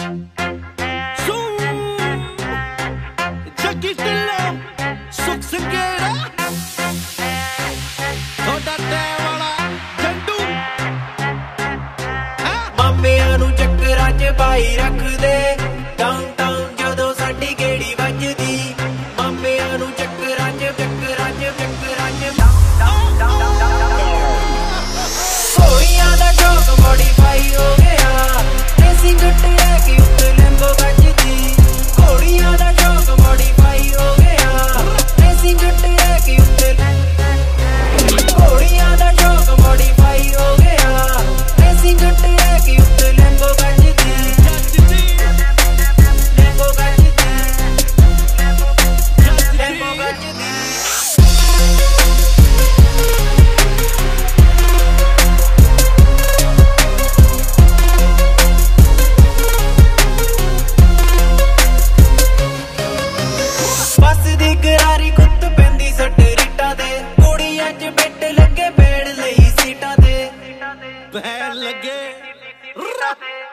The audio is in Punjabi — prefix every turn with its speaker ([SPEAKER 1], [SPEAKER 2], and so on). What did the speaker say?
[SPEAKER 1] ਜੱਗੀ ਢਿੱਲੋਂ ਸੁਖ ਸੰਗੇੜਾ ਥੋੜਾ ਟੈ ਵਾਲਾ ਜੰਡੂ
[SPEAKER 2] ਮਾਮਿਆਂ ਨੂੰ ਚੱਕਰਾਂ 'ਚ ਪਾਈ ਰੱਖਦੇ ਡਾਊਨਟਾਊਨ ਜਦੋਂ ਸਾਡੀ ਗੇੜੀ ਵੱਜਦੀ ਮਾਮਿਆਂ ਨੂੰ ਚੱਕਰਾਂ 'ਚ ਘੋੜੀਆਂ ਦਾ ਸ਼ੌਕ ਮੋਡੀਫਾਈ ਹੋ ਗਿਆ ਰੇਸਿੰਗ ਟਰੈਕ ਕਿ ਉੱਤੇ ਲੈਂਬੋ ਵੱਜਦੀ ਘੋੜੀਆਂ ਦਾ ਸ਼ੌਕ ਮੋਡੀਫਾਈ ਹੋ ਗਿਆ ਰੇਸਿੰਗ ਟਰੈਕ ਕਿ ਉੱਤੇ ਘੋੜੀਆਂ ਦਾ ਸ਼ੌਕ ਮੋਡੀਫਾਈ ਹੋ ਗਿਆ ਰੇਸਿੰਗ ਟਰੈਕ ਕਿ ਉੱਤੇ ਲੈਂਬੋ ਵੱਜਦੀ ਲੈਂਬੋ ਵੱਜਦੀ ਲੈਂਬੋ ਵੱਜਦੀ ਬੱਸ ਦੀ ਗਰਾਰੀ ਕੁੱਤ ਪੈਂਦੀ ਸੱਟ ਰੀਟਾਂ ਦੇ ਕੁੜੀਆਂ 'ਚ ਬੈਠ ਲੱਗੇ ਬੈੜ ਲਈ ਸੀਟਾਂ ਤੇ
[SPEAKER 1] ਬੈਠ ਲੱਗੇ